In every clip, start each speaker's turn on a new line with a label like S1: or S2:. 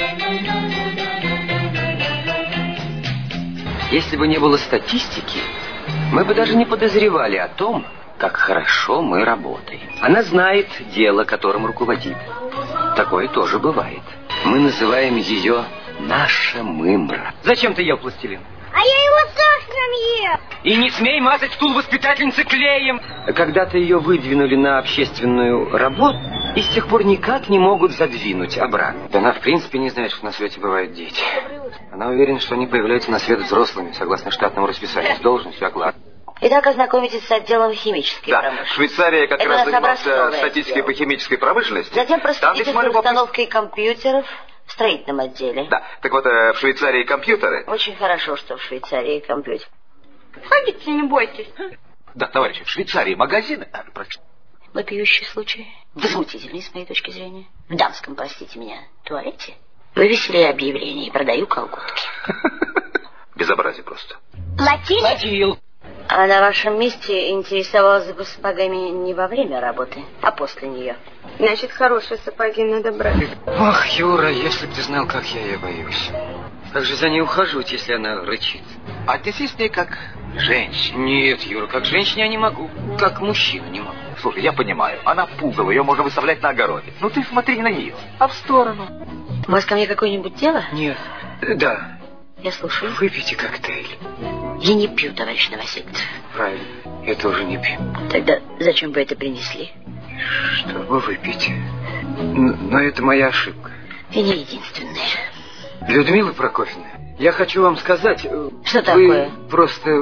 S1: Если бы не было статистики, мы бы даже не подозревали о том, как хорошо мы работаем. Она знает дело, которым руководит. Такое тоже бывает. Мы называем ее наша мымра. Зачем ты ел пластилин?
S2: А я его сахаром ел.
S1: И не смей мазать стул воспитательницы клеем. Когда-то ее выдвинули на общественную работу, и с тех пор никак не могут задвинуть обратно. Да она в принципе не знает, что на свете бывают дети. Она уверена, что они появляются на свет взрослыми, согласно штатному расписанию, с должностью, оклад.
S3: Итак, ознакомитесь с отделом химической промышленности.
S4: Швейцария как раз занимался статистикой по химической промышленности.
S3: Затем просветите за установкой компьютеров в строительном отделе.
S4: Да, так вот, в Швейцарии компьютеры.
S3: Очень хорошо, что в Швейцарии компьютер.
S2: Ходите, не бойтесь.
S4: Да, товарищи, в Швейцарии магазины.
S3: Вопиющий случай. Возмутительный, с моей точки зрения. В дамском, простите меня, туалете вывесили объявление: продаю колготки.
S4: Безобразие просто.
S2: Платили?
S3: А на вашем месте интересовалась бы сапогами не во время работы, а после нее.
S2: Значит, хорошие сапоги надо брать.
S1: Ох, Юра, если бы ты знал, как я ее боюсь. Как же за ней ухаживать, если она рычит?
S4: Отнесись к ней как женщине.
S1: Нет, Юра, как женщине я не могу. Как мужчина не могу.
S4: Слушай, я понимаю, она пугало, ее можно выставлять на огороде. Ну ты смотри не на нее, а в сторону.
S3: У вас ко мне какое-нибудь дело?
S1: Нет. Да.
S3: Я слушаю.
S1: Выпейте коктейль.
S3: Я не пью, товарищ Новосельцев.
S1: Правильно, я тоже не пью.
S3: Тогда зачем вы это принесли?
S1: Чтобы выпить. Но это моя ошибка.
S3: И не единственная.
S1: Людмила Прокофьевна, я хочу вам сказать...
S3: Что такое?
S1: Вы просто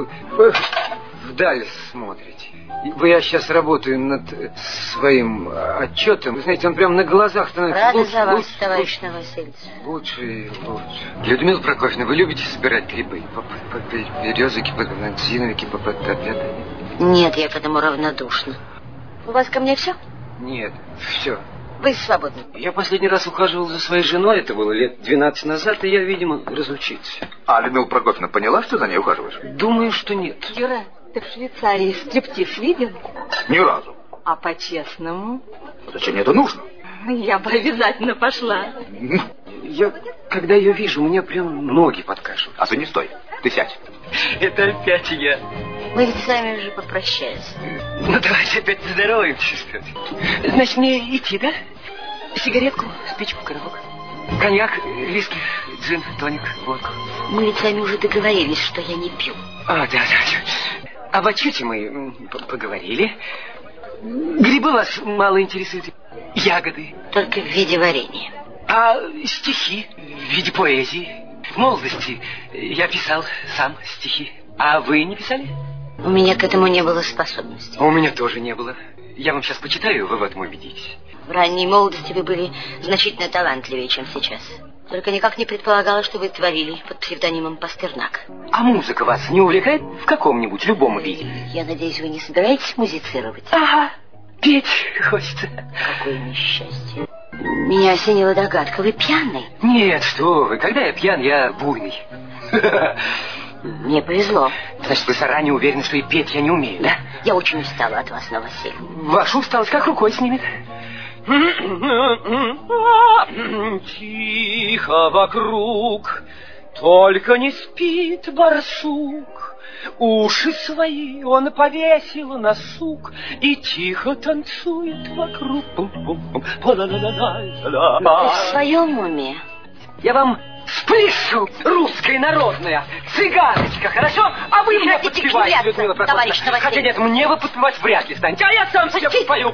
S1: вдаль смотрите. Я сейчас работаю над своим отчетом. Вы знаете, он прямо на глазах становится
S3: Рада
S1: лучше,
S3: за вас,
S1: лучше,
S3: товарищ Новосельцев.
S1: лучше и лучше. Людмила Прокофьевна, вы любите собирать грибы? Березовики, подосиновики, попотопяты?
S3: Нет, я к этому равнодушна. У вас ко мне все?
S1: Нет, все.
S3: Вы свободны.
S1: Я последний раз ухаживал за своей женой, это было лет 12 назад, и я, видимо, разучился.
S4: А Людмила Прокофьевна поняла, что за ней ухаживаешь?
S1: Думаю, что нет.
S2: Юра, ты в Швейцарии стриптиз видел?
S4: Ни разу.
S2: А по-честному?
S4: Зачем мне это нужно?
S2: Я бы обязательно пошла.
S1: Когда ее вижу, мне прям ноги подкашивают.
S4: А ты не стой, ты сядь.
S1: Это опять я.
S3: Мы ведь с вами уже попрощались.
S1: Ну, давайте опять поздороваемся. Значит, мне идти, да? Сигаретку, спичку, коробок. Коньяк, виски, джин, тоник, водку.
S3: Мы ведь с вами уже договорились, что я не пью.
S1: Да. Об отчете мы поговорили. Грибы вас мало интересуют. Ягоды.
S3: Только в виде варенья.
S1: А стихи в виде поэзии. В молодости я писал сам стихи. А вы не писали?
S3: У меня к этому не было способности.
S1: У меня тоже не было. Я вам сейчас почитаю, вы в этом убедитесь.
S3: В ранней молодости вы были значительно талантливее, чем сейчас. Только никак не предполагала, что вы творили под псевдонимом Пастернак.
S1: А музыка вас не увлекает в каком-нибудь любом виде?
S3: Я надеюсь, вы не собираетесь музицировать?
S1: Ага, петь хочется.
S3: Какое несчастье. Меня осенила догадка. Вы пьяный?
S1: Нет, что вы. Когда я пьян, я буйный.
S3: Мне повезло.
S1: Значит, вы заранее уверены, что и петь я не умею, да?
S3: Я очень устала от вас, Новоселье.
S1: Ваша усталость как рукой снимет. Тихо вокруг, только не спит барсук. Уши свои он повесил на сук и тихо танцует вокруг.
S3: Вы в своем уме?
S1: Я вам спляшу, русская народная цыганочка, хорошо? А вы мне подпеваете, Людмила Прокофьевна. Хотя нет, мне вы подпевать вряд ли станете, а я сам себе подпою.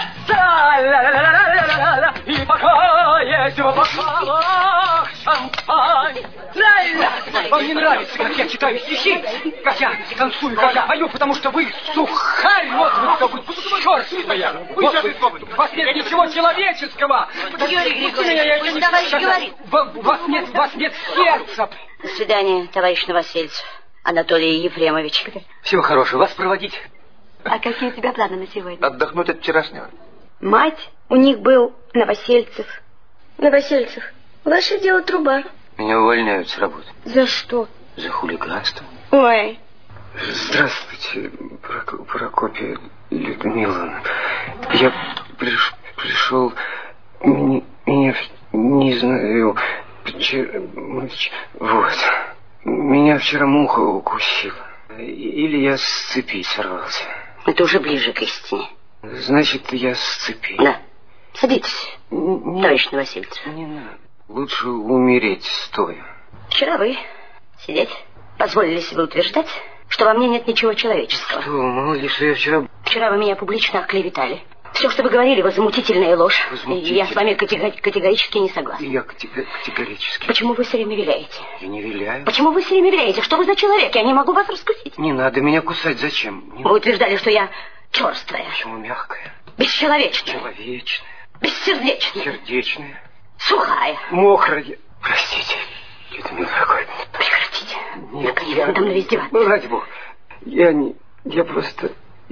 S1: И пока есть в бокалах шампань. Вам не нравится, как я читаю стихи, как я танцую, как я пою, потому что вы сухарь, вот вы какой черствая. У вас нет ничего человеческого.
S3: Юрий Григорьевич, товарищ говорит.
S1: У вас нет сердца.
S3: До свидания, товарищ Новосельцев. Анатолий Ефремович.
S1: Всего хорошего. Вас проводить.
S2: А какие у тебя планы на сегодня?
S4: Отдохнуть от вчерашнего.
S2: Мать, у них был Новосельцев. Новосельцев, ваше дело труба.
S1: Меня увольняют с работы.
S2: За что?
S1: За хулиганство.
S2: Ой.
S1: Здравствуйте, Прокопья Людмила. Я пришел... Меня не знаю... Вот. Меня вчера муха укусила. Или я с цепи сорвался.
S3: Это уже ближе к истине.
S1: Значит, я с цепи.
S3: Да. Садитесь, товарищ Новосельцев.
S1: Не надо. Лучше умереть стоя.
S3: Вчера вы, сидеть, позволили себе утверждать, что во мне нет ничего человеческого.
S1: Что, мало ли, что я вчера...
S3: Вчера вы меня публично оклеветали. Все, что вы говорили, возмутительная ложь. Я с вами категорически не согласна.
S1: Я категорически.
S3: Почему вы все время виляете?
S1: Я не виляю.
S3: Почему вы все время виляете? Что вы за человек? Я не могу вас раскусить.
S1: Не надо меня кусать. Зачем?
S3: Вы утверждали, что я черствая.
S1: Почему мягкая?
S3: Бесчеловечная.
S1: Человечная.
S3: Бессердечная.
S1: Сердечная.
S3: Сухая.
S1: Мокрая. Простите, Людмила Прокофьевна.
S3: Прекратите.
S1: Нет,
S3: наконец, надо мной издеваться.
S1: Ну, ради бога. Я просто...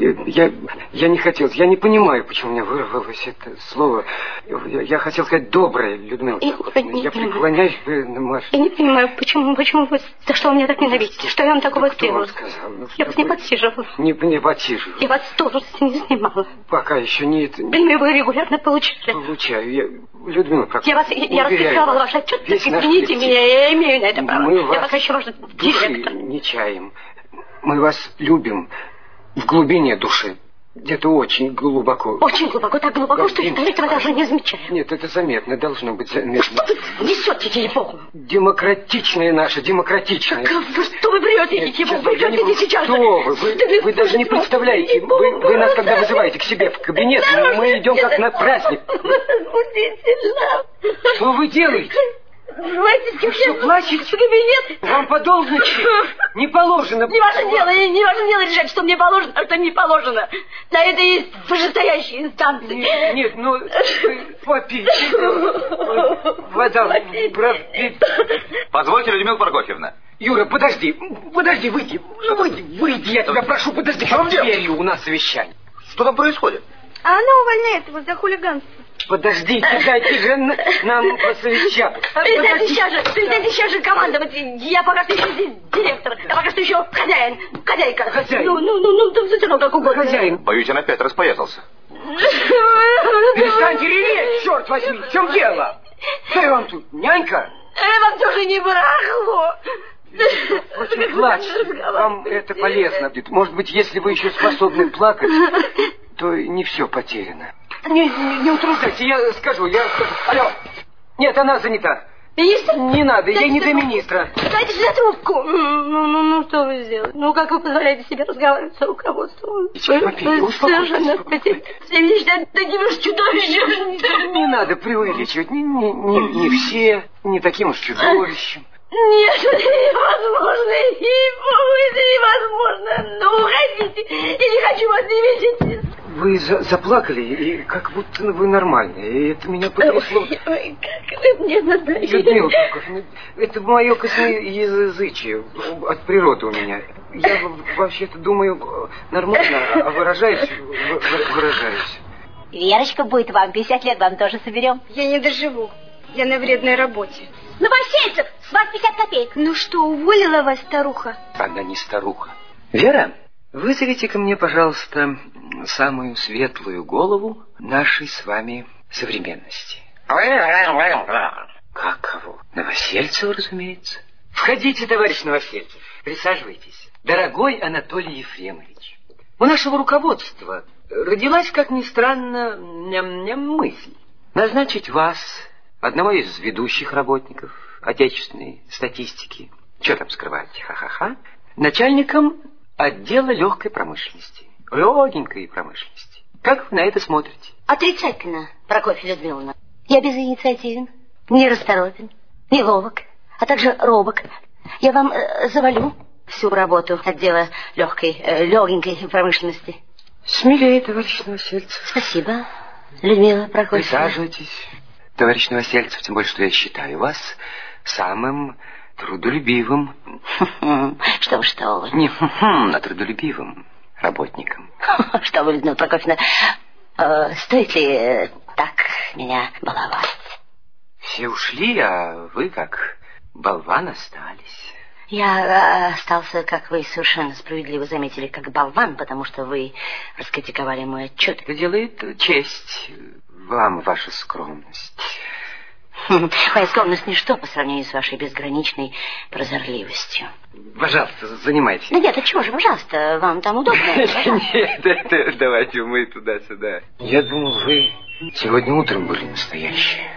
S1: Я не хотел, я не понимаю, почему у меня вырвалось это слово. Я хотел сказать доброе, Людмила. Я преклоняюсь на Машу.
S3: Я не понимаю, почему вы, за что вы меня так ненавидите? Что я вам такого сделала? Я вас не подсиживала.
S1: Не подсиживала.
S3: Я вас тоже не снимала.
S1: Пока еще не это.
S3: Премию вы регулярно получали.
S1: Получаю. Людмила Прокофьевна.
S3: Я расписала ваш отчет, так извините меня, я имею на это право.
S1: Я
S3: вас еще, может, директор.
S1: Не чаем. Мы вас любим. В глубине души. Где-то очень глубоко.
S3: Очень глубоко, так глубоко, что этого даже не замечаю.
S1: Нет, это заметно, должно быть заметно.
S3: Что вы несете, ей-богу?
S1: Демократичная наша, демократичная.
S3: Что вы врете, ей-богу, вы врете не сейчас.
S1: Что вы даже не представляете. Вы нас, когда вызываете к себе в кабинет, мы идем как на праздник.
S3: Возмутительно.
S1: Что вы делаете?
S3: Вы
S1: что, плачете?
S3: В кабинет?
S1: Вам подолжничать не положено.
S3: Не ваше дело решать, что мне положено, а что не положено. На это есть вышестоящие инстанции.
S1: Нет, ну, попейте. Вода, пропить.
S4: Позвольте, Людмила Прокофьевна.
S1: Юра, подожди, выйди. Выйди, я тебя прошу, подожди. Под дверью у нас совещание.
S4: Что там происходит?
S2: А она увольняет его за хулиганство.
S1: Подождите, дайте же нам посовещаться.
S3: Перестань сейчас же командовать. Я пока что еще здесь директор. Я пока что еще хозяйка.
S1: Хозяин.
S3: Ну, все равно как угодно.
S1: Хозяин.
S4: Боюсь, он опять распоясался.
S1: Перестаньте реветь, черт возьми. В чем дело? Что я вам тут, нянька?
S3: Вам тоже не барахло.
S1: Очень плачьте. Вам это полезно. Может быть, если вы еще способны плакать, то не все потеряно. Не утруждайте, я скажу. Алло. Нет, она занята.
S3: Министр?
S1: Не надо, ей не до министра.
S3: Дайте сюда трубку. Ну, что вы сделаете? Ну, как вы позволяете себе разговаривать с руководством? Вы совершенно все считают таким уж чудовищем.
S1: Не надо преувеличивать. Не все, не таким уж чудовищем.
S3: Нет, это невозможно. Это невозможно. Ну, уходите. Я не хочу вас не видеть.
S1: Вы заплакали, и как будто вы нормальные. И это меня потрясло.
S3: Ой, как вы мне надоели.
S1: Людмила Прокофьевна, это мое косноязычие от природы у меня. Я вообще-то думаю нормально, а выражаюсь.
S3: Верочка будет вам, 50 лет вам тоже соберем.
S2: Я не доживу. Я на вредной работе.
S3: Новосельцев, с вас 50 копеек.
S2: Ну что, уволила вас старуха?
S1: Она не старуха. Вера, вызовите ко мне, пожалуйста, самую светлую голову нашей с вами современности. Как кого? Новосельцева, разумеется. Входите, товарищ Новосельцев, присаживайтесь. Дорогой Анатолий Ефремович, у нашего руководства родилась, как ни странно, мысль назначить вас, одного из ведущих работников отечественной статистики, что там скрывать, ха-ха-ха, начальником отдела легкой промышленности. Легенькой промышленности. Как вы на это смотрите?
S3: Отрицательно, Прокофья Людмиловна. Я безинициативен, нерасторопен, неловок, а также робок. Я вам завалю всю работу отдела легенькой промышленности.
S1: Смелее, товарищ Новосельцев.
S3: Спасибо, Людмила Прокофьевна.
S1: Присаживайтесь, товарищ Новосельцев, тем более, что я считаю вас самым трудолюбивым.
S3: Что вы.
S1: Не а трудолюбивым работником.
S3: Что вы, Людмила Прокофьевна, стоит ли так меня баловать?
S1: Все ушли, а вы, как болван, остались.
S3: Я остался, как вы совершенно справедливо заметили, как болван, потому что вы раскритиковали мой отчет.
S1: Это делает честь вам ваша скромность.
S5: Моя скромность ничто по сравнению с вашей безграничной прозорливостью.
S1: Пожалуйста, занимайтесь.
S5: Да нет, а чего же, пожалуйста, вам там удобно?
S1: Нет, давайте мы туда-сюда. Я думал, вы сегодня утром были настоящие.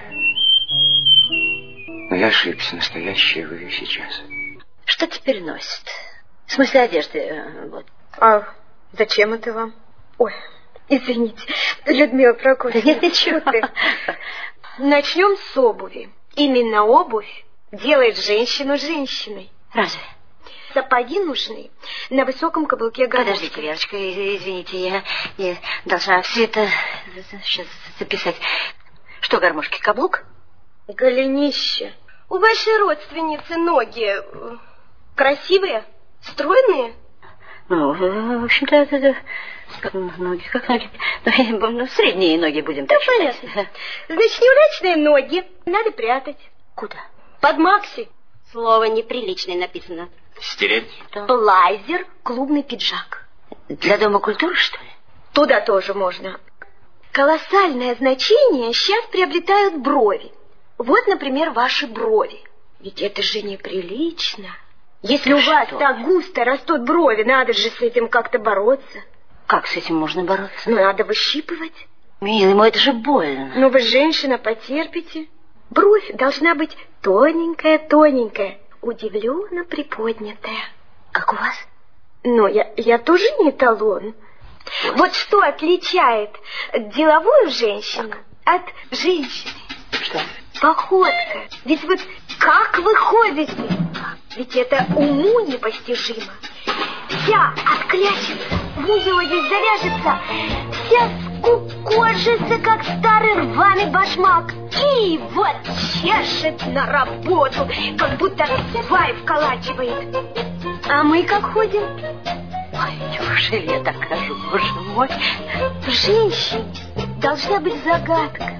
S1: Но я ошибся, настоящие вы сейчас.
S5: Что теперь носит? В смысле одежды, вот.
S2: А зачем это вам? Ой, извините, Людмила Прокофьевна.
S5: Нет, ничего.
S2: Начнем с обуви. Именно обувь делает женщину женщиной.
S5: Разве?
S2: Сапоги нужны на высоком каблуке гармошки.
S5: Подождите, Верочка, извините, я должна все это сейчас записать. Что, гармошки, каблук?
S2: Голенище. У вашей родственницы ноги красивые, стройные?
S5: Ну, в общем-то, это ноги, как ноги. Ну, средние ноги будем так считать.
S2: Значит, неудачные ноги надо прятать.
S5: Куда?
S2: Под макси. Слово неприличное написано.
S4: Стереть?
S2: Блайзер, клубный пиджак.
S5: Для Дома культуры, что ли?
S2: Туда тоже можно. Колоссальное значение сейчас приобретают брови. Вот, например, ваши брови. Ведь это же неприлично. Если у вас так густо растут брови, надо же с этим как-то бороться.
S5: Как с этим можно бороться?
S2: Ну, надо выщипывать.
S5: Милый мой, это же больно.
S2: Ну, вы женщина, потерпите. Бровь должна быть тоненькая-тоненькая, удивленно приподнятая.
S5: Как у вас?
S2: Ну, я тоже не эталон. Вот что отличает деловую женщину от женщины?
S5: Что?
S2: Походка. Ведь вот как вы ходите? Ведь это уму непостижимо. Вся отклячется, в узел здесь завяжется, вся скукожится, как старый рваный башмак. И вот чешет на работу, как будто свай вколачивает. А мы как ходим?
S5: Ой, неужели я так хожу, боже мой?
S2: В женщине должна быть загадка.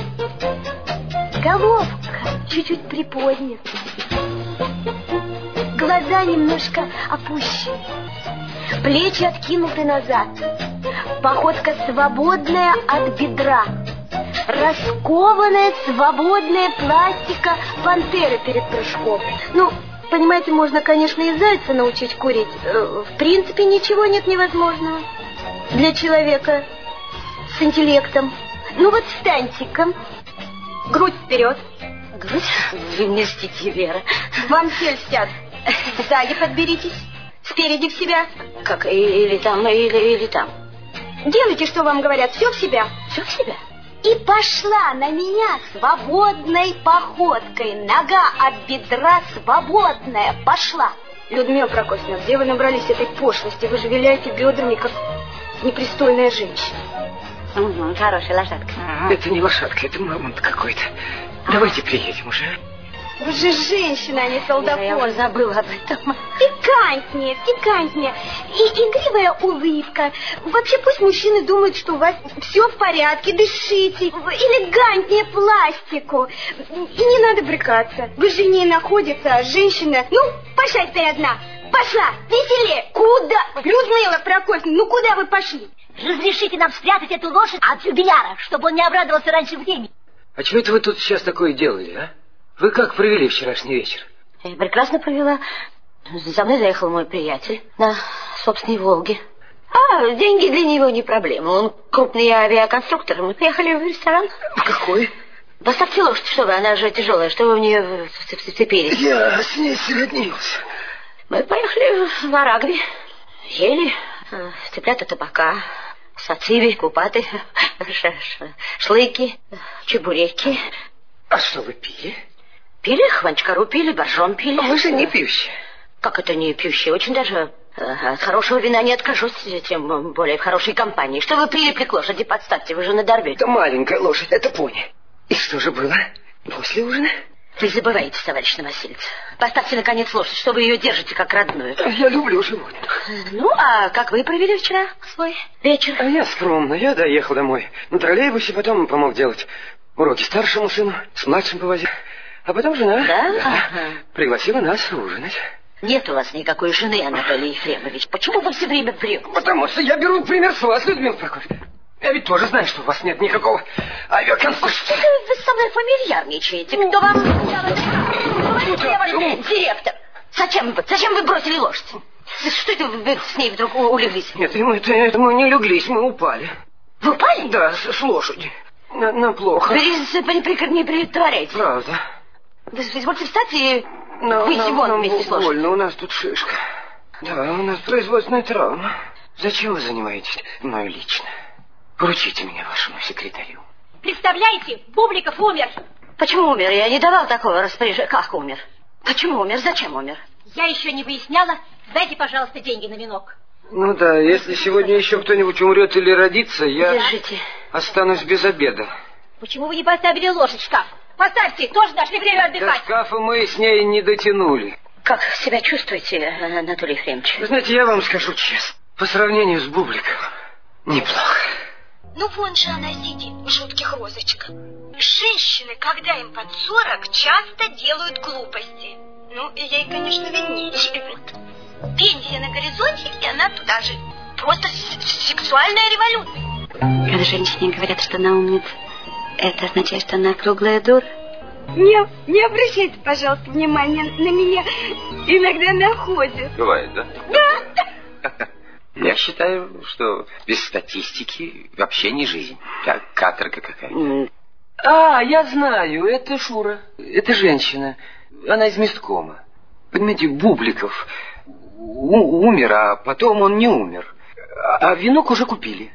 S2: Головка чуть-чуть приподнята. Глаза немножко опущены. Плечи откинуты назад. Походка свободная от бедра. Раскованная, свободная пластика пантеры перед прыжком. Ну, понимаете, можно, конечно, и зайца научить курить. В принципе, ничего нет невозможного для человека с интеллектом. Ну вот встаньте-ка. Грудь вперед.
S5: Грудь? Вы мне льстите, Вера.
S2: Вам все льстят. Сзади подберитесь. Спереди в себя.
S5: Как? Или там, или там.
S2: Делайте, что вам говорят. Все в себя.
S5: Все в себя.
S2: И пошла на меня свободной походкой. Нога от бедра свободная. Пошла. Людмила Прокофьевна, где вы набрались этой пошлости? Вы же виляете бедрами, как непристойная женщина.
S5: Угу, хорошая лошадка.
S1: Это не лошадка, это мамонт какой-то. Давайте приедем уже.
S2: Вы же женщина, а не солдафон.
S5: Я уже забыла об этом.
S2: Пикантнее, пикантнее. И игривая улыбка. Вообще пусть мужчины думают, что у вас все в порядке. Дышите. Элегантнее пластику. И не надо брыкаться. Вы же не находится, а женщина. Ну, пошла теперь одна. Пошла, веселее. Куда? Людмила Прокофьевна, ну куда вы пошли?
S5: Разрешите нам спрятать эту лошадь от Юбиляра, чтобы он не обрадовался раньше времени.
S1: А чего это вы тут сейчас такое делали, а? Вы как провели вчерашний вечер?
S5: Я прекрасно провела. За мной заехал мой приятель на собственной «Волге». А деньги для него не проблема. Он крупный авиаконструктор. Мы приехали в ресторан.
S1: Какой?
S5: Поставьте лошадь, что вы, она же тяжелая, что вы в нее вцепились.
S1: Я с ней сроднился.
S5: Мы поехали в Арагви. Ели цыплята табака, сациви, купаты, шлыки, чебуреки.
S1: А что вы пили?
S5: Пили хванчкару, пили боржом, пили.
S1: Вы же не пьющие.
S5: Как это не пьющие? Очень даже от хорошего вина не откажусь, тем более в хорошей компании. Что вы прилипли к лошади, подставьте, вы же надорвете.
S1: Это маленькая лошадь, это пони. И что же было после ужина?
S5: Вы забываете, товарищ Новосельцев. Поставьте, наконец, лошадь, что вы ее держите как родную.
S1: Я люблю животных.
S5: Ну, а как вы провели вчера свой вечер?
S1: А я скромно. Я доехал домой на троллейбусе, потом помог делать уроки старшему сыну, с младшим повозил. А потом жена пригласила нас ужинать.
S5: Нет у вас никакой жены, Анатолий Ефремович. Почему вы все время врете?
S1: Потому что я беру пример с вас, Людмила Прокофьевна. Я ведь тоже знаю, что у вас нет никакого авиаконструктора.
S5: Вы со мной фамильярничаете. Кто вам директор? Зачем вы бросили лошадь? Что это вы с ней вдруг улеглись?
S1: Нет, мы не леглись, мы упали.
S5: Вы упали?
S1: Да, с лошади. На плохо.
S5: Не притворяйтесь.
S1: Правда.
S5: Вы извольте встать и выйти вон вместе с лошадью.
S1: Больно, у нас тут шишка. Да, у нас производственная травма. Зачем вы занимаетесь мною лично? Поручите меня вашему секретарю.
S3: Представляете, Бубликов умер.
S5: Почему умер? Я не давал такого распоряжения. Как умер? Почему умер? Зачем умер?
S3: Я еще не выясняла. Дайте, пожалуйста, деньги на венок.
S1: Ну да, если сегодня еще кто-нибудь умрет или родится, я
S5: Держите.
S1: Останусь без обеда.
S3: Почему вы не поставили лошадь в шкаф? Поставьте, тоже нашли время отдыхать.
S1: До шкафа мы с ней не дотянули.
S5: Как себя чувствуете, Анатолий Ефремович?
S1: Вы знаете, я вам скажу честно. По сравнению с Бубликовым, неплохо.
S2: Ну вон же она сидит в жутких розочках. Женщины, когда им под 40, часто делают глупости. Ну, и ей, конечно, виднее. Пенсия на горизонте, и она туда же. Просто сексуальная революция.
S5: Когда женщине говорят, что она умница, это означает, что она круглая дура?
S2: Не обращайте, пожалуйста, внимания на меня. Иногда находят.
S4: Бывает, да?
S2: Да.
S4: Я считаю, что без статистики вообще не жизнь. Как каторга какая-то.
S1: Я знаю, это Шура. Это женщина. Она из месткома. Понимаете, Бубликов умер, а потом он не умер. А венок уже купили.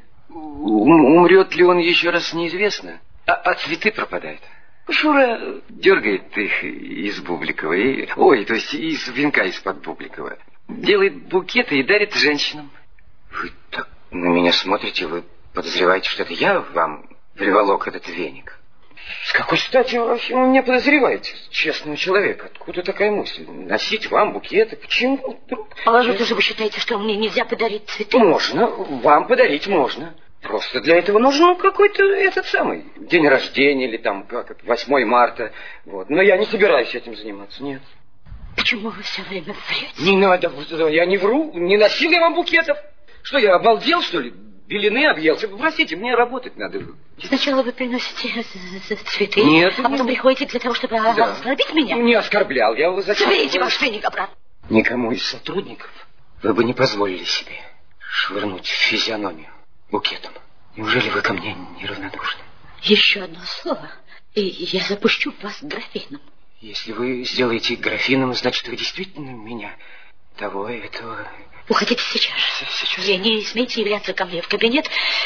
S1: Умрет ли он еще раз, неизвестно. А цветы пропадают. Шура дергает их из Бубликова. То есть из венка из-под Бубликова. Делает букеты и дарит женщинам. Вы так на меня смотрите, вы подозреваете, что это я вам приволок этот веник? С какой стати вы вообще меня подозреваете, честного человека? Откуда такая мысль? Носить вам букеты? Почему вдруг?
S5: А вы тоже вы считаете, что мне нельзя подарить цветы?
S1: Можно, вам подарить можно. Просто для этого нужен какой-то этот самый день рождения или там как 8 марта. Вот. Но я не собираюсь этим заниматься, нет.
S5: Почему вы все время врете?
S1: Не надо, я не вру, не носил я вам букетов. Что, я обалдел, что ли? Белины объелся? Простите, мне работать надо.
S5: Сначала вы приносите цветы,
S1: нет,
S5: а потом приходите для того, чтобы оскорбить меня?
S1: Не оскорблял, я вас зачем?
S5: Соберите ваш веник обратно.
S1: Никому из сотрудников вы бы не позволили себе швырнуть в физиономию букетом. Неужели вы ко мне неравнодушны?
S5: Еще одно слово, и я запущу вас графином.
S1: Если вы сделаете графином, значит, вы действительно меня того и этого...
S5: Уходите сейчас.
S1: Сейчас?
S5: И не смейте являться ко мне в кабинет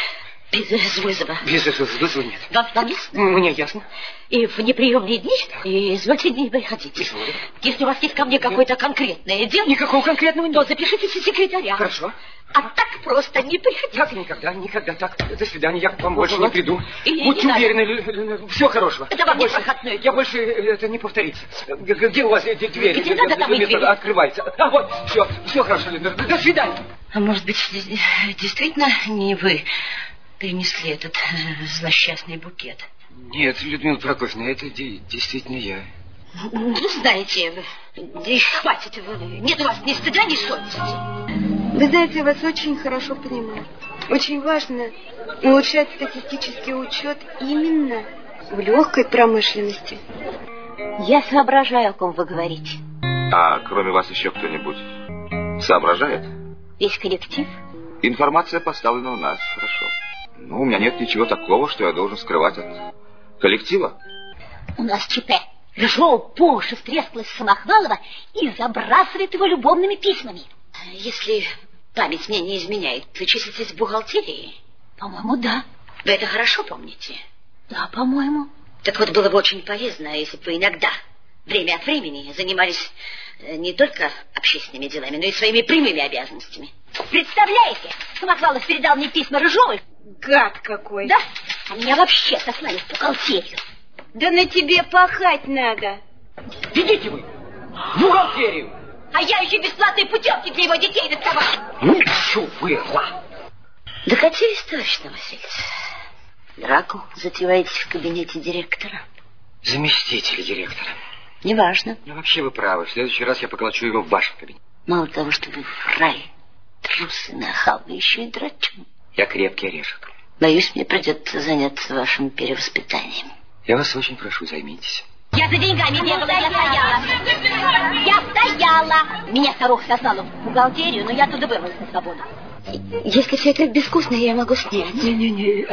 S5: без вызова.
S1: Без вызова нет.
S5: Вам ясно?
S1: Мне ясно.
S5: И в неприемные дни извольте не приходить.
S1: Изволю.
S5: Если у вас есть ко мне какое-то конкретное дело...
S1: Никакого конкретного нет.
S5: То запишите секретаря.
S1: Хорошо.
S5: А так просто не приходите.
S1: Как никогда так. До свидания, я к вам больше не приду.
S5: И
S1: будьте уверены, всего хорошего.
S5: Это вам не проходной.
S1: Я больше это не повторится. Где у вас эти двери?
S5: Где надо, там и двери.
S1: Открывается. Вот, все хорошо, Лена. До свидания.
S5: А может быть, действительно не вы принесли этот злосчастный букет?
S1: Нет, Людмила Прокофьевна, это действительно я.
S5: Ну, знаете, хватит, нет у вас ни стыда, ни совести.
S2: Вы знаете, я вас очень хорошо понимаю. Очень важно улучшать статистический учет именно в легкой промышленности.
S5: Я соображаю, о ком вы говорите.
S4: А кроме вас еще кто-нибудь соображает?
S5: Весь коллектив?
S4: Информация поставлена у нас, хорошо. Ну, у меня нет ничего такого, что я должен скрывать от коллектива.
S3: У нас ЧП. Рыжова по уши встрескалась Самохвалова и забрасывает его любовными письмами.
S5: Если память мне не изменяет, вы числитесь в бухгалтерии?
S3: По-моему, да.
S5: Вы это хорошо помните?
S3: Да, по-моему.
S5: Так вот, было бы очень полезно, если бы вы иногда, время от времени, занимались не только общественными делами, но и своими прямыми обязанностями.
S3: Представляете, Самохвалов передал мне письма Рыжовой.
S2: Гад какой.
S3: Да, а меня вообще сослали в бухгалтерию.
S2: Да на тебе пахать надо.
S1: Идите вы в бухгалтерию.
S3: А я еще бесплатные путевки для его детей доставала.
S1: Ничего.
S5: Докатились, товарищ Новосельцев. Драку затеваете в кабинете директора.
S1: Заместитель директора.
S5: Неважно.
S1: Ну, вообще вы правы. В следующий раз я поколочу его в вашем кабинете.
S5: Мало того, что вы фрай, трусы, нахал, вы еще и драчун.
S1: Я крепкий орешек.
S5: Боюсь, мне придется заняться вашим перевоспитанием.
S1: Я вас очень прошу, займитесь.
S5: Я за деньгами бегала, я стояла. Меня старуха сослала в бухгалтерию, но я оттуда вырвалась на свободу. Если все это безвкусно, я могу снять.
S1: Не-не-не.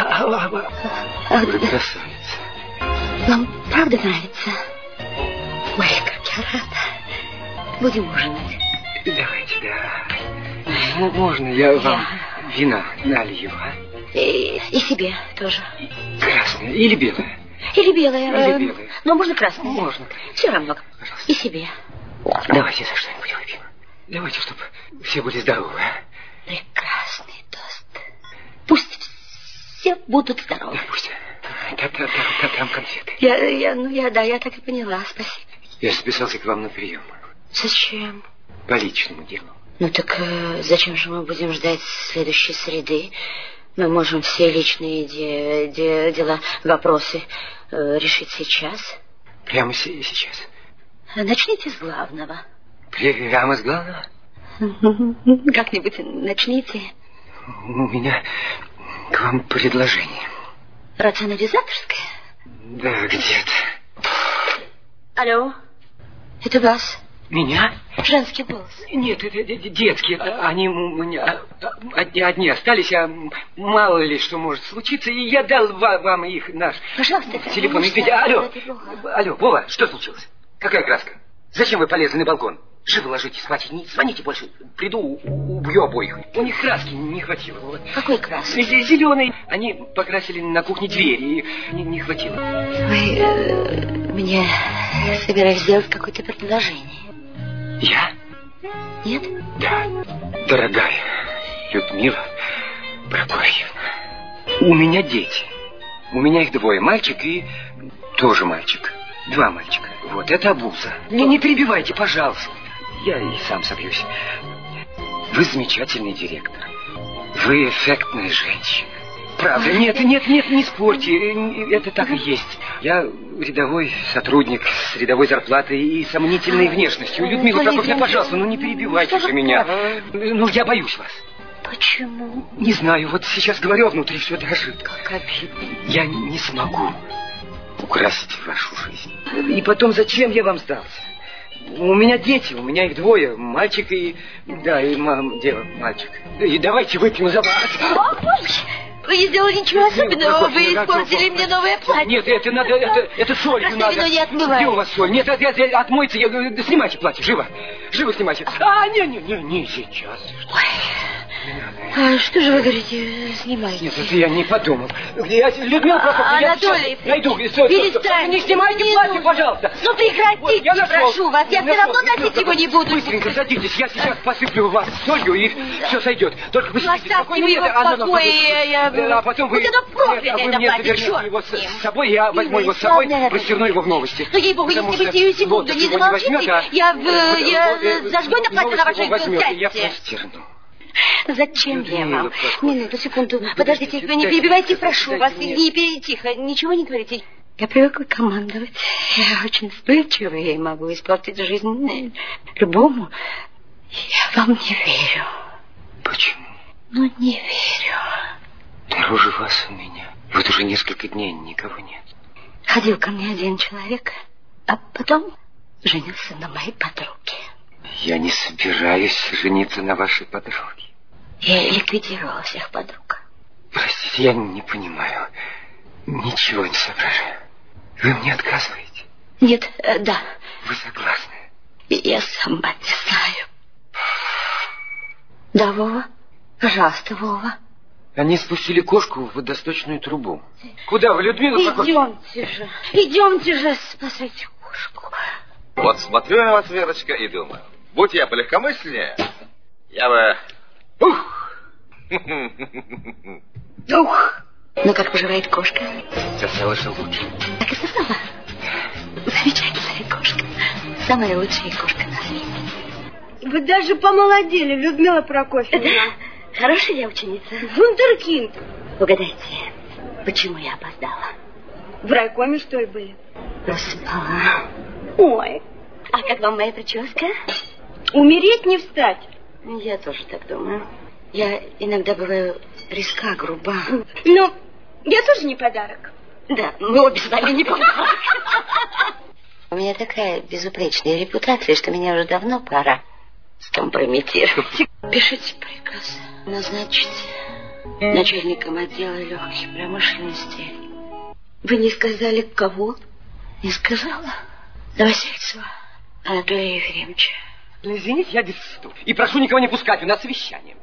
S1: Вы красавица.
S5: Вам правда нравится? Ой, как я рада. Будем ужинать.
S1: Давайте, да. Ну, можно я вам вина налью, а?
S5: И себе тоже.
S1: Красное или белое?
S5: Или белое.
S1: Или белое.
S5: Но можно красное.
S1: Можно.
S5: Все равно.
S1: Пожалуйста.
S5: И себе.
S1: Давайте за что-нибудь выпьем. Давайте, чтобы все были здоровы.
S5: Прекрасный тост. Пусть все будут здоровы.
S1: Да, пусть. Там конфеты.
S5: Я так и поняла. Спасибо.
S1: Я записался к вам на прием.
S5: Зачем?
S1: По личному делу.
S5: Ну так зачем же мы будем ждать следующей среды? Мы можем все личные дела, вопросы решить сейчас.
S1: Прямо сейчас?
S5: Начните с главного.
S1: Прямо с главного?
S5: Как-нибудь начните.
S1: У меня к вам предложение.
S5: Рационализаторское?
S1: Да, где-то.
S5: Алло, это вас?
S1: Меня?
S5: Женский голос.
S1: Нет, это детские. Они у меня одни остались, а мало ли что может случиться. И я дал вам их, наш
S5: Пожалуйста,
S1: телефон. Алло, Вова, что случилось? Какая краска? Зачем вы полезли на балкон? Живо ложитесь спать, не звоните больше. Приду, убью обоих. У них краски не хватило.
S5: Какой краски?
S1: Зеленый. Они покрасили на кухне двери, и не хватило.
S5: Вы мне собирались сделать какое-то предложение.
S1: Я?
S5: Нет?
S1: Да, дорогая Людмила Прокофьевна, у меня дети. У меня их двое, мальчик и тоже мальчик. 2 мальчика. Вот, это обуза. Не перебивайте, пожалуйста. Я и сам собьюсь. Вы замечательный директор. Вы эффектная женщина. Правда, нет, не спорьте. Это так и есть. Я рядовой сотрудник с рядовой зарплатой и сомнительной внешностью. Людмила Прокофьевна, пожалуйста, не перебивайте же меня. Я боюсь вас.
S5: Почему?
S1: Не знаю, вот сейчас говорю, а внутри все дрожит.
S5: Как обидно.
S1: Я не смогу украсить вашу жизнь. И потом, зачем я вам сдался? У меня дети, у меня их 2, мальчик и... Да, и мальчик. И давайте выпьем за вас.
S5: Вы не сделали ничего особенного, вы испортили мне новое платье.
S1: Нет, это надо, это солью надо.
S5: Вино не отмывает.
S1: Где у вас соль? Нет, отмойте, снимайте платье, живо. Живо снимайте. Не сейчас.
S5: Что же вы говорите, снимайте?
S1: Нет, это я не подумал. Людмила Прокофьевна,
S5: Анатолий,
S1: найду.
S5: перестаньте.
S1: Не снимайте платье, пожалуйста.
S5: Ну прекратите, прошу вас, я все равно носить его не буду.
S1: Быстренько садитесь, я сейчас посыплю вас солью и все сойдет. Только вы сидите спокойно.
S5: Оставьте его в покое.
S1: А потом вы...
S5: Вот это проклятое,
S1: вы мне завернете его с собой, я возьму его с собой, растерну его в новости.
S5: Ну, ей-богу, если вы сию секунду не замолчите, я зажгу это платье на вашей запястье.
S1: Я простерну.
S5: Зачем я вам? Минуту, секунду. Подождите, вы не перебивайте, прошу вас. Тихо, ничего не говорите. Я привыкла командовать. Я очень вспыльчива и могу испортить жизнь любому. Я вам не верю.
S1: Почему?
S5: Не верю.
S1: Дороже вас у меня. Вот уже несколько дней никого нет.
S5: Ходил ко мне один человек, а потом женился на моей подруге.
S1: Я не собираюсь жениться на вашей подруге.
S5: Я ликвидировала всех подруг.
S1: Простите, я не понимаю. Ничего не соображаю. Вы мне отказываете?
S5: Нет, да.
S1: Вы согласны?
S5: Я сама не знаю. Да, Вова? Пожалуйста, Вова.
S1: Они спустили кошку в водосточную трубу. Куда вы, Людмила Прокофьевна?
S5: Идемте же, спасайте кошку.
S4: Вот смотрю я на вас, Верочка, и думаю, будь я полегкомысленнее, я бы...
S5: Ну, как поживает кошка?
S1: Сосала же лучше.
S5: Так и сосала. Замечательная кошка. Самая лучшая кошка на свете.
S3: Вы даже помолодели, Людмила Прокофьевна.
S5: Да, хорошая я ученица.
S3: Вундеркинд.
S5: Угадайте, почему я опоздала?
S3: В райкоме, что ли, были?
S5: Проспала.
S3: Ой.
S5: А как вам моя прическа?
S3: Умереть не встать.
S5: Я тоже так думаю. Я иногда бываю резка, груба.
S3: Ну, я тоже не подарок.
S5: Да, мы обе с вами не подарок. У меня такая безупречная репутация, что меня уже давно пора скомпрометировать. Пишите приказ. Назначить начальником отдела легких промышленностей. Вы не сказали, кого? Не сказала. Новосельцева Анатолия Ефремовича.
S1: Ну, извините, я без стук. И прошу никого не пускать, у нас совещание.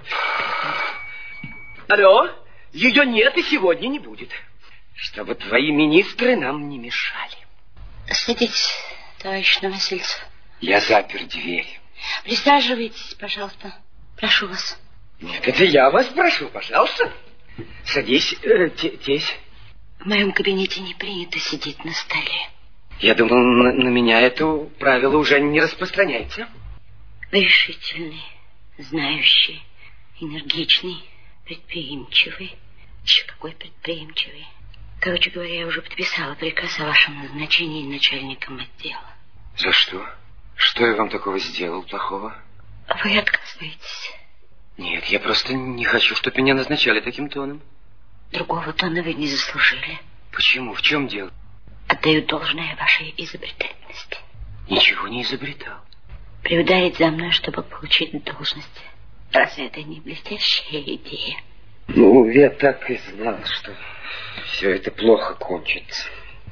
S1: Алло, ее нет и сегодня не будет. Чтобы твои министры нам не мешали.
S5: Садитесь, товарищ Новосельцев.
S1: Я запер дверь.
S5: Присаживайтесь, пожалуйста. Прошу вас.
S1: Нет, это я вас прошу, пожалуйста. Садись, здесь.
S5: В моем кабинете не принято сидеть на столе.
S1: Я думал, на меня это правило уже не распространяется.
S5: Вы решительный, знающий, энергичный, предприимчивый. Еще какой предприимчивый. Короче говоря, я уже подписала приказ о вашем назначении начальником отдела.
S1: За что? Что я вам такого сделал плохого?
S5: Вы отказываетесь.
S1: Нет, я просто не хочу, чтобы меня назначали таким тоном.
S5: Другого тона вы не заслужили.
S1: Почему? В чем дело?
S5: Отдаю должное вашей изобретательности.
S1: Ничего не изобретал.
S5: Приударить за мной, чтобы получить должность. Разве это не блестящая идея?
S1: Ну, я так и знал, что все это плохо кончится.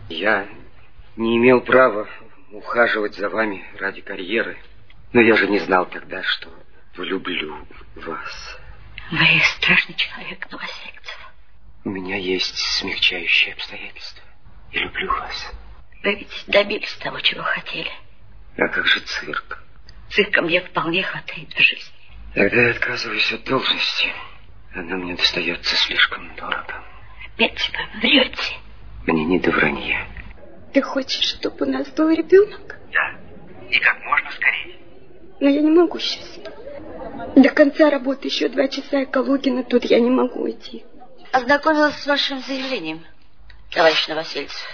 S1: Я не имел права ухаживать за вами ради карьеры. Но я же не знал тогда, что полюблю вас.
S5: Вы страшный человек, Новосельцев.
S1: У меня есть смягчающие обстоятельства. Я люблю вас.
S5: Вы ведь добились того, чего хотели.
S1: А как же цирк?
S5: Цирка мне вполне хватает в жизни.
S1: Тогда я отказываюсь от должности. Она мне достается слишком дорого.
S5: Опять вы врете.
S1: Мне не до вранья.
S3: Ты хочешь, чтобы у нас был ребенок?
S1: Да. И как можно скорее.
S3: Но я не могу сейчас. До конца работы еще 2 часа, и Калугина тут я не могу идти.
S5: Ознакомилась с вашим заявлением, товарищ Новосельцев.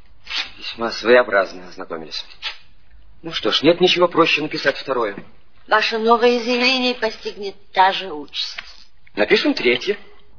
S1: Весьма своеобразно ознакомились. Ну что ж, нет ничего проще написать второе.
S5: Ваше новое заявление постигнет та же участь.
S1: Напишем 3,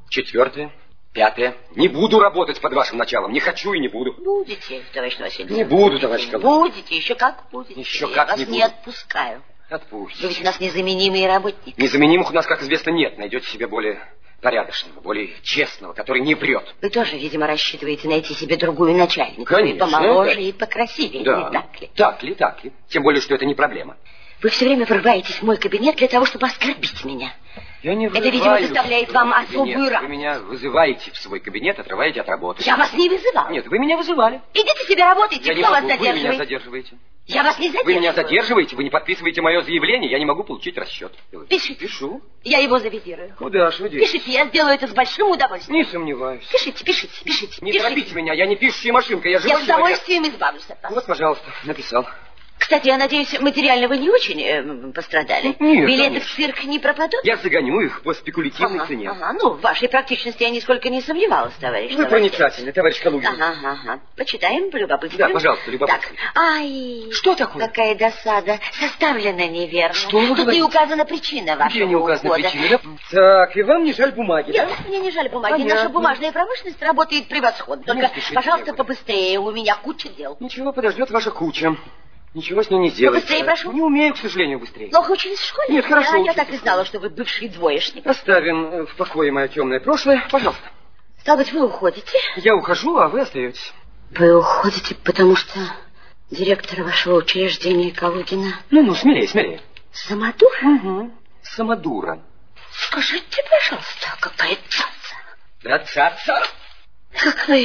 S1: 4, 5. Не буду работать под вашим началом. Не хочу и не буду.
S5: Будете, товарищ Новосельцев.
S1: Не буду, товарищ Калугин.
S5: Будете, еще как будете.
S1: Еще как
S5: я
S1: не
S5: вас
S1: буду.
S5: не отпускаю.
S1: Отпустите.
S5: Вы ведь у нас незаменимые работники.
S1: Незаменимых у нас, как известно, нет. Найдете себе более порядочного, более честного, который не врет.
S5: Вы тоже, видимо, рассчитываете найти себе другую начальницу.
S1: Конечно.
S5: И помоложе, и покрасивее,
S1: да.
S5: не так ли?
S1: Так ли. Тем более, что это не проблема.
S5: Вы все время врываетесь в мой кабинет для того, чтобы оскорбить меня.
S1: Я не врываюсь.
S5: Это, видимо, доставляет вам особую радость.
S1: Вы меня вызываете в свой кабинет, отрываете от работы.
S5: Я вас не вызывала.
S1: Нет, вы меня вызывали.
S5: Идите себе работайте,
S1: Я не
S5: кто
S1: могу.
S5: вас задерживает?
S1: Вы меня задерживаете.
S5: Я вас не задерживаю.
S1: Вы меня задерживаете, вы не подписываете мое заявление, я не могу получить расчет.
S5: Пишите.
S1: Пишу.
S5: Я его завизирую.
S1: Куда ж вы делаете?
S5: Пишите, я сделаю это с большим удовольствием.
S1: Не сомневаюсь.
S5: Пишите.
S1: Не торопите меня, я не пишущая машинка, я живой
S5: Я с удовольствием избавлюсь от вас.
S1: Вот, пожалуйста, написал.
S5: Кстати, я надеюсь, материально вы не очень пострадали?
S1: Нет,
S5: Билеты
S1: конечно.
S5: в цирк не пропадут?
S1: Я загоню их по спекулятивной цене.
S5: Ага, ну, в вашей практичности я нисколько не сомневалась, товарищ.
S1: Вы проницательный, товарищ Калугин.
S5: Ага. Почитаем, полюбопытствуем.
S1: Да, пожалуйста, любопытствуем.
S5: Так, ай.
S1: Что такое?
S5: Какая досада. Составлено неверно.
S1: Что вы
S5: Тут
S1: говорите?
S5: не указана причина вашего
S1: Где не указана
S5: ухода.
S1: причина? Да? Так, и вам не жаль бумаги,
S5: Нет,
S1: да?
S5: мне не жаль бумаги.
S1: Понятно.
S5: Наша бумажная промышленность работает превосходно. Только,
S1: спешите,
S5: пожалуйста,
S1: девушка.
S5: побыстрее. У меня куча дел.
S1: Ничего, подождет ваша куча. Ничего с ней не сделается.
S5: Побыстрее, прошу.
S1: Не умею, к сожалению, быстрее.
S5: Плохо учились в школе?
S1: Нет, хорошо
S5: Я
S1: учились.
S5: так и знала, что вы бывший двоечник.
S1: Оставим в покое мое темное прошлое. Пожалуйста.
S5: Стало быть, вы уходите?
S1: Я ухожу, а вы остаетесь.
S5: Вы уходите, потому что директор вашего учреждения Калугина...
S1: Ну, смелее.
S5: Самодур?
S1: Угу. Самодура.
S5: Скажите, пожалуйста, какая цаца?
S1: Да, цаца.
S5: Как вы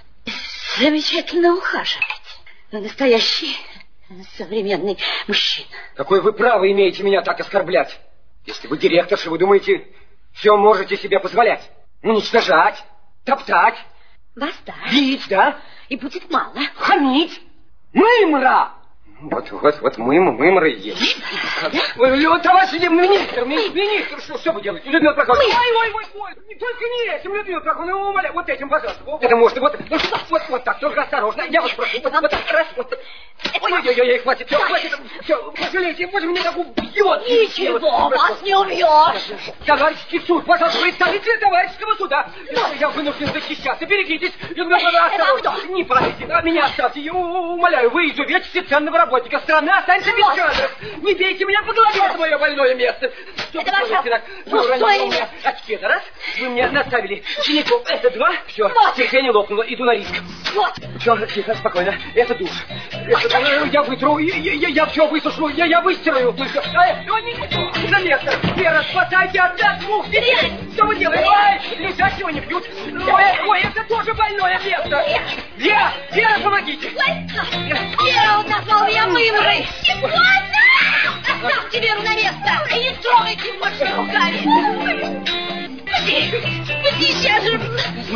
S5: замечательно ухаживаете. Вы настоящий современный мужчина.
S1: Какое вы право имеете меня так оскорблять? Если вы директорша, вы думаете, все можете себе позволять? Уничтожать, топтать,
S5: Вас, да.
S1: бить, да?
S5: И будет мало.
S1: Хамить. Мымра! Вот мымры есть. Товарищ министр, что вы делаете? Людмила Прокофьевна. Ой, только не этим, Людмила Прокофьевна, умоляю. Вот этим, пожалуйста. Это можно, вот так, только осторожно. Я вас прошу, вот так, раз, вот так. Ой, хватит, все, пожалейте, вы же меня так убьет.
S3: Ничего, вас не убьешь.
S1: Товарищеский суд, пожалуйста, представители товарищеского суда. Я вынужден защищаться, берегитесь. Людмила Прокофьевна, осторожно. Не парите, меня оставьте, умоляю, вы изувечите ценного работника. Страна останется без кадров. Не бейте меня по голове, это мое больное место. Что
S3: это ваше пустое место.
S1: Очки, это раз. Вы мне наставили синяков. Это два. Все, вот. Терпение лопнуло. Иду на риск.
S3: Вот.
S1: Все, тихо, спокойно. Это душ. Я вытру, я все высушу, я выстираю. За место. Вера, спасайте от нас мух. Что вы делаете? Ой, лежать его не бьют. Ой, это тоже больное место. Вера, помогите.
S3: Вера, он назвал меня мымрой. Сегодня! Оставьте Веру на место и не трогайте больше руками. Пусти, сейчас же.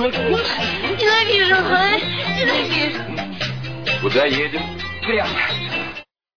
S3: Ненавижу.
S4: Куда едем?
S1: Прямо.